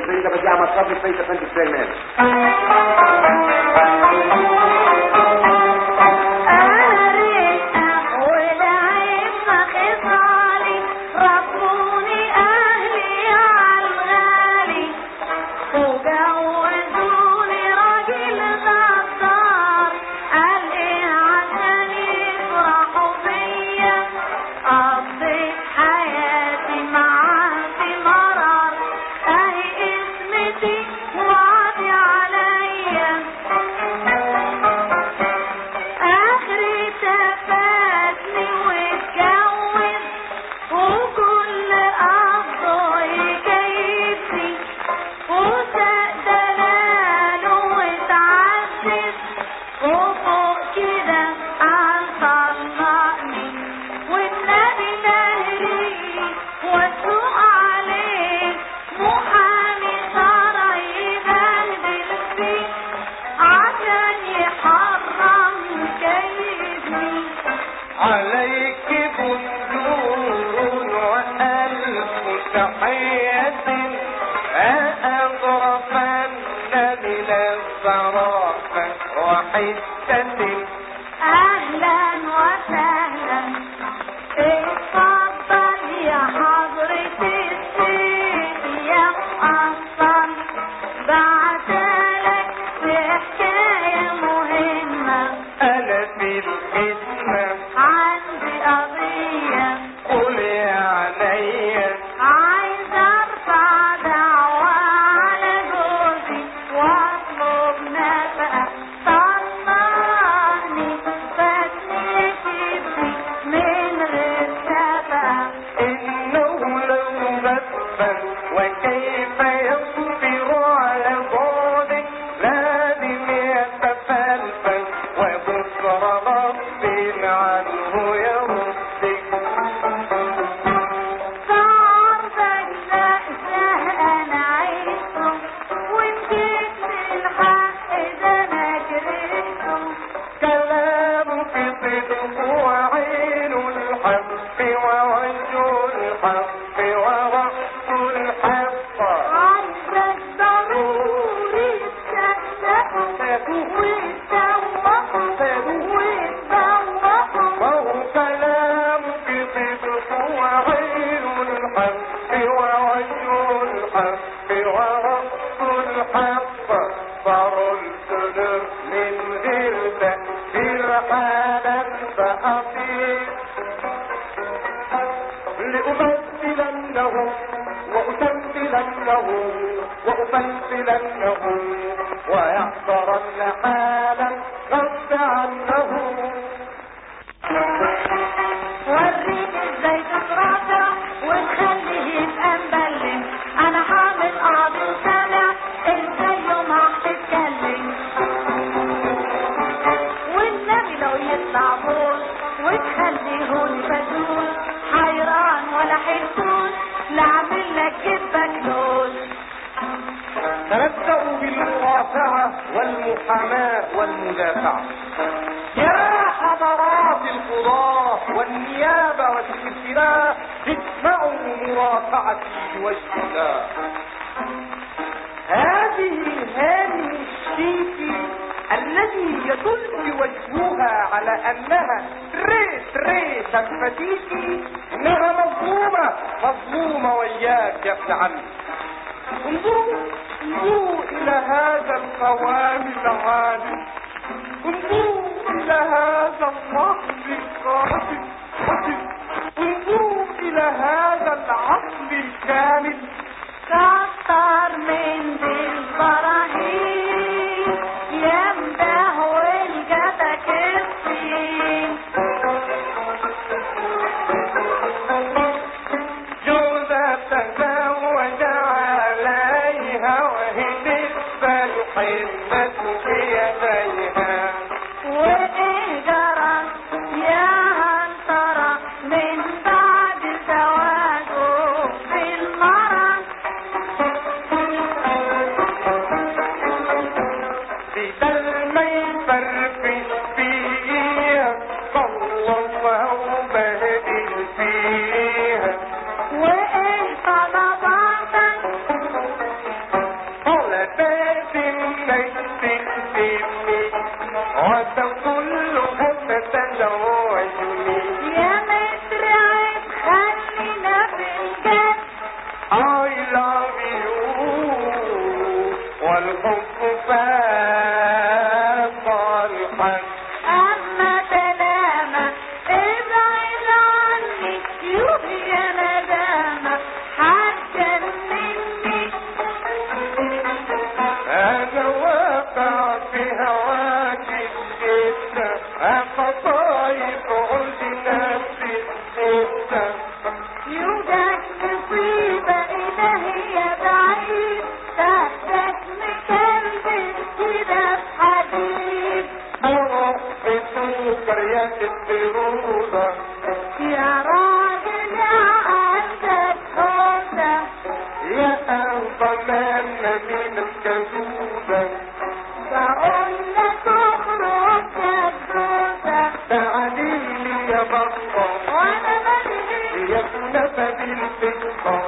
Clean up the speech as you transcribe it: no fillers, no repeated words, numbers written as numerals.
فريدة بديعة مصابي فريدة فندم سليمان. والمحاماة والمدافعة. يا حضرات القضاة والنيابة والسلسلة اسمعوا مرافعتي بوجه الله. هذه هاني الشيكي الذي يدل وجهها على انها تري شفتيكي انها مظلومة وياك يا ابن عمي. انظروا الى هذا القوام العالي، انظروا الى هذا النهض القاتل، انظروا الى هذا العقل الكامل. كتر من ذي البراهين يمده والجبك الصين. جوزة تزوج عليها وهي تقبل حلة بيديها. وايه جرى يا هل ترى من بعد زواجه بالمرة من الكذوبة فقلنا تخرج كدوسة تعالي لي يا بطة وانا مالي يا كنفة بالفضة